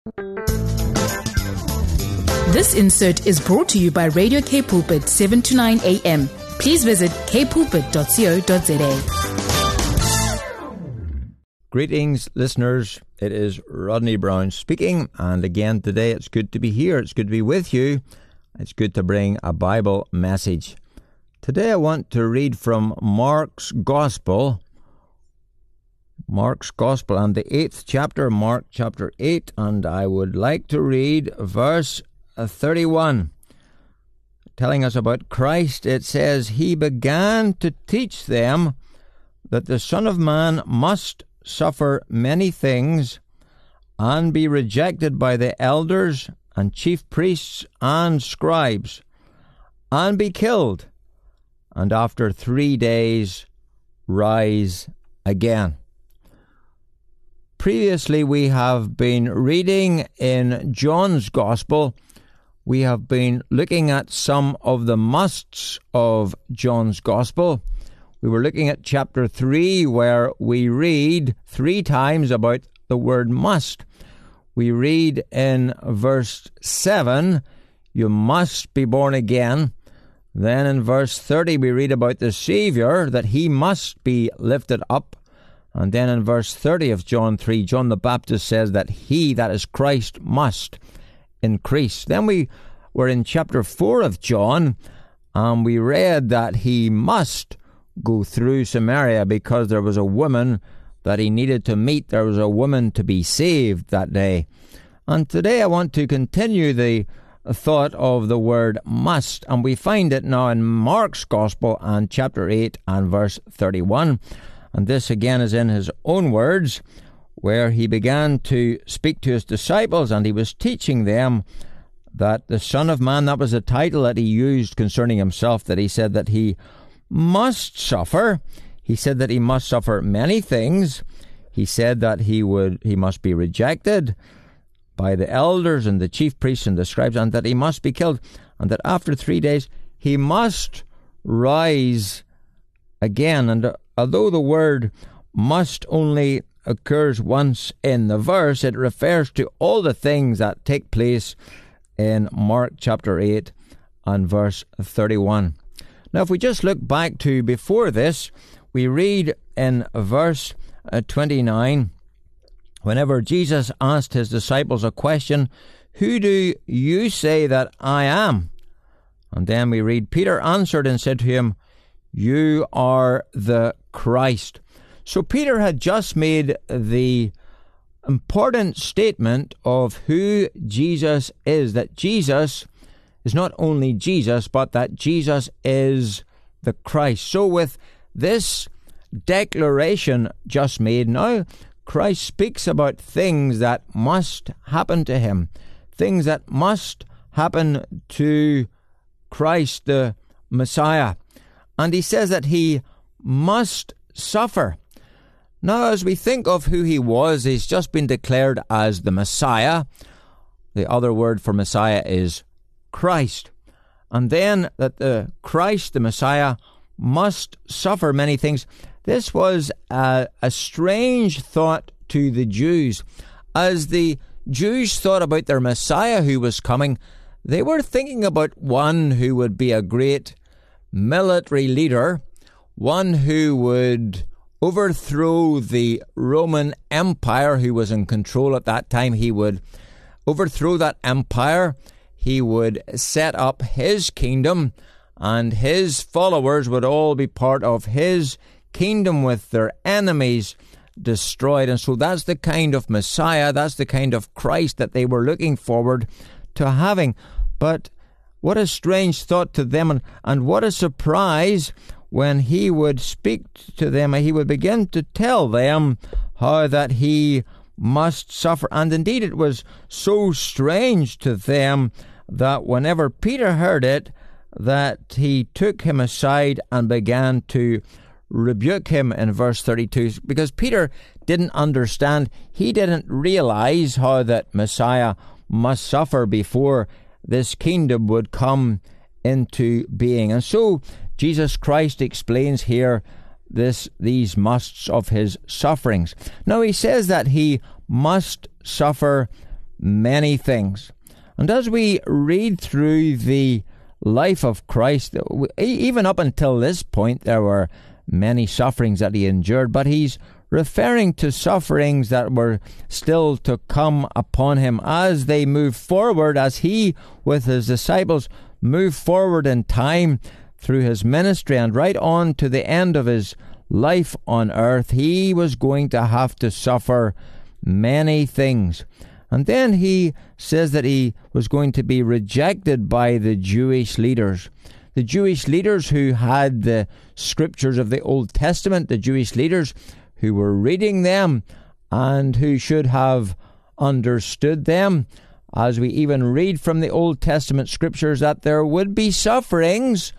This insert is brought to you by Radio K Pulpit 7 to 9 a.m. Please visit kpulpit.co.za. Greetings, listeners. It is Rodney Brown speaking, and again today it's good to be here. It's good to be with you. It's good to bring a Bible message. Today I want to read from Mark's Gospel and the 8th chapter, Mark chapter 8, and I would like to read verse 31, telling us about Christ. It says, "He began to teach them that the Son of Man must suffer many things and be rejected by the elders and chief priests and scribes and be killed, and after 3 days rise again." Previously we have been reading in John's Gospel. We have been looking at some of the musts of John's Gospel. We were looking at chapter 3, where we read 3 times about the word must. We read in verse 7, "You must be born again." Then in verse 30 we read about the Saviour, that he must be lifted up. And then in verse 30 of John 3, John the Baptist says that he, that is Christ, must increase. Then we were in chapter 4 of John, and we read that he must go through Samaria because there was a woman that he needed to meet. There was a woman to be saved that day. And today I want to continue the thought of the word must, and we find it now in Mark's Gospel and chapter 8 and verse 31. And this again is in his own words, where he began to speak to his disciples, and he was teaching them that the Son of Man, that was the title that he used concerning himself, that he said that he must suffer. He said that he must suffer many things. He said that he must be rejected by the elders and the chief priests and the scribes, and that he must be killed, and that after 3 days he must rise again. And although the word must only occurs once in the verse, it refers to all the things that take place in Mark chapter 8 and verse 31. Now, if we just look back to before this, we read in verse 29, whenever Jesus asked his disciples a question, "Who do you say that I am?" And then we read, "Peter answered and said to him, You are the Christ." So Peter had just made the important statement of who Jesus is, that Jesus is not only Jesus, but that Jesus is the Christ. So with this declaration just made now, Christ speaks about things that must happen to him, things that must happen to Christ, the Messiah. And he says that he must suffer. Now, as we think of who he was, he's just been declared as the Messiah. The other word for Messiah is Christ. And then that the Christ, the Messiah, must suffer many things. This was a strange thought to the Jews. As the Jews thought about their Messiah who was coming, they were thinking about one who would be a great military leader, one who would overthrow the Roman Empire, who was in control at that time. He would overthrow that empire. He would set up his kingdom, and his followers would all be part of his kingdom with their enemies destroyed. And so that's the kind of Messiah, that's the kind of Christ that they were looking forward to having. But what a strange thought to them, and what a surprise when he would speak to them. He would begin to tell them how that he must suffer. And indeed it was so strange to them that whenever Peter heard it, that he took him aside and began to rebuke him in verse 32, because Peter didn't understand. He didn't realize how that Messiah must suffer before this kingdom would come into being. And so Jesus Christ explains here these musts of his sufferings. Now he says that he must suffer many things. And as we read through the life of Christ, even up until this point, there were many sufferings that he endured, but he's referring to sufferings that were still to come upon him as they move forward, as he, with his disciples, move forward in time through his ministry and right on to the end of his life on earth. He was going to have to suffer many things. And then he says that he was going to be rejected by the Jewish leaders. The Jewish leaders who had the scriptures of the Old Testament, the Jewish leaders who were reading them and who should have understood them. As we even read from the Old Testament scriptures that there would be sufferings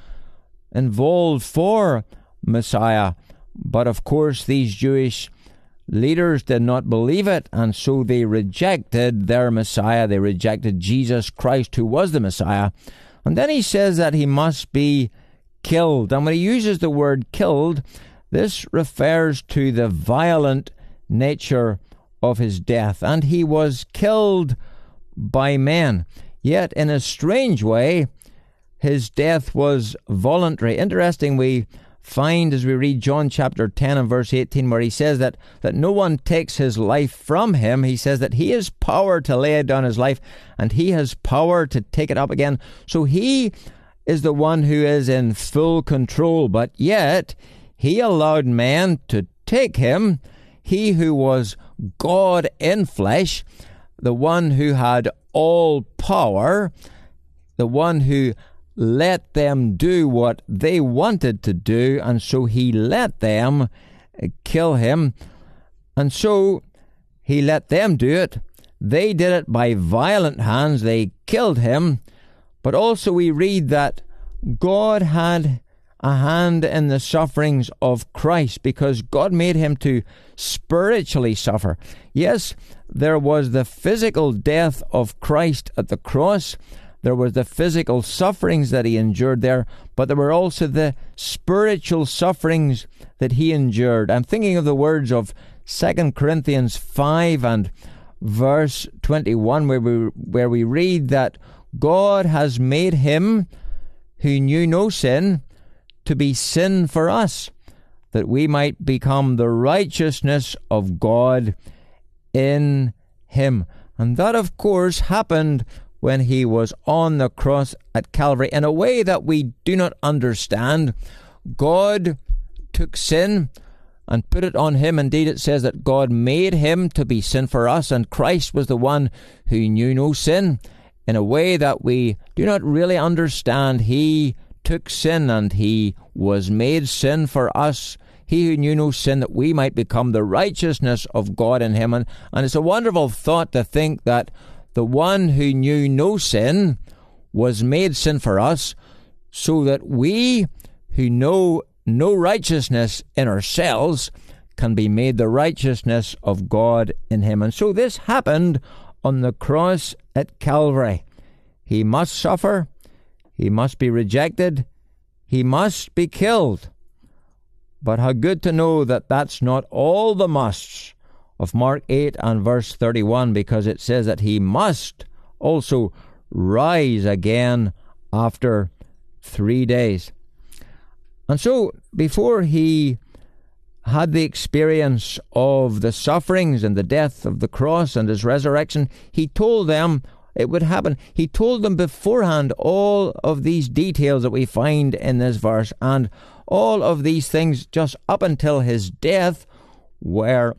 involved for Messiah. But of course, these Jewish leaders did not believe it, and so they rejected their Messiah. They rejected Jesus Christ, who was the Messiah. And then he says that he must be killed. And when he uses the word killed, this refers to the violent nature of his death. And he was killed by men. Yet, in a strange way, his death was voluntary. Interesting, we find as we read John chapter 10 and verse 18, where he says that no one takes his life from him. He says that he has power to lay down his life, and he has power to take it up again. So he is the one who is in full control, but yet he allowed men to take him, he who was God in flesh, the one who had all power, the one who let them do what they wanted to do, and so he let them kill him. And so he let them do it. They did it by violent hands. They killed him. But also we read that God had a hand in the sufferings of Christ, because God made him to spiritually suffer. Yes, there was the physical death of Christ at the cross. There was the physical sufferings that he endured there, but there were also the spiritual sufferings that he endured. I'm thinking of the words of 2 Corinthians 5 and verse 21, where we read that God has made him who knew no sin to be sin for us, that we might become the righteousness of God in him. And that, of course, happened when he was on the cross at Calvary in a way that we do not understand. God took sin and put it on him. Indeed, it says that God made him to be sin for us, and Christ was the one who knew no sin. In a way that we do not really understand, he took sin and he was made sin for us, he who knew no sin, that we might become the righteousness of God in him. And it's a wonderful thought to think that the one who knew no sin was made sin for us, so that we who know no righteousness in ourselves can be made the righteousness of God in him. And so this happened on the cross at Calvary. He must suffer, he must be rejected, he must be killed. But how good to know that that's not all the musts of Mark 8 and verse 31, because it says that he must also rise again after 3 days. And so, before he had the experience of the sufferings and the death of the cross and his resurrection, he told them it would happen. He told them beforehand all of these details that we find in this verse, and all of these things just up until his death were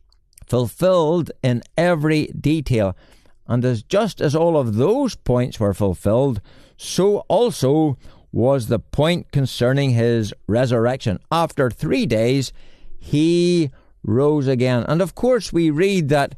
fulfilled in every detail. And just as all of those points were fulfilled, so also was the point concerning his resurrection. After 3 days, he rose again. And of course, we read that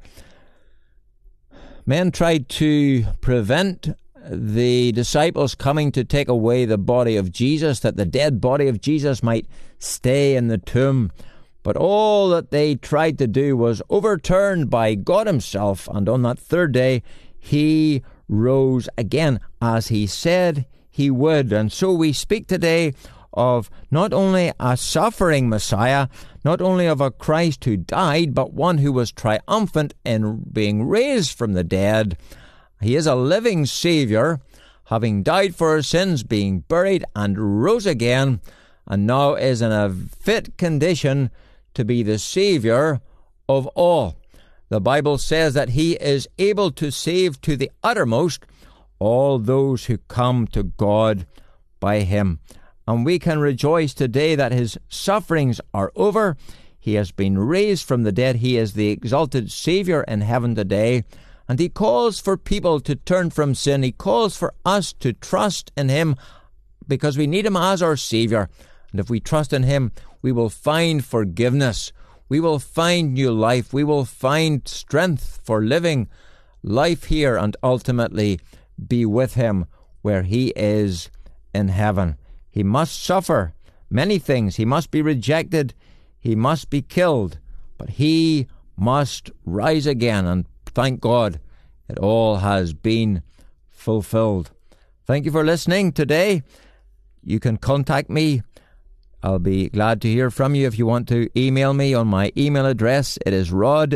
men tried to prevent the disciples coming to take away the body of Jesus, that the dead body of Jesus might stay in the tomb. But all that they tried to do was overturned by God himself, and on that 3rd day he rose again, as he said he would. And so we speak today of not only a suffering Messiah, not only of a Christ who died, but one who was triumphant in being raised from the dead. He is a living Saviour, having died for our sins, being buried and rose again, and now is in a fit condition to be the Saviour of all. The Bible says that he is able to save to the uttermost all those who come to God by him. And we can rejoice today that his sufferings are over. He has been raised from the dead. He is the exalted Saviour in heaven today. And he calls for people to turn from sin. He calls for us to trust in him because we need him as our Saviour. And if we trust in him, we will find forgiveness. We will find new life. We will find strength for living life here and ultimately be with him where he is in heaven. He must suffer many things. He must be rejected. He must be killed. But he must rise again, and thank God it all has been fulfilled. Thank you for listening today. You can contact me. I'll be glad to hear from you if you want to email me on my email address. It is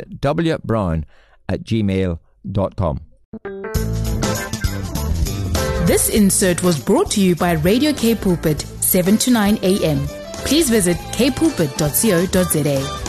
rodwbrown@gmail.com. This insert was brought to you by Radio K Pulpit, 7 to 9 a.m. Please visit kpulpit.co.za.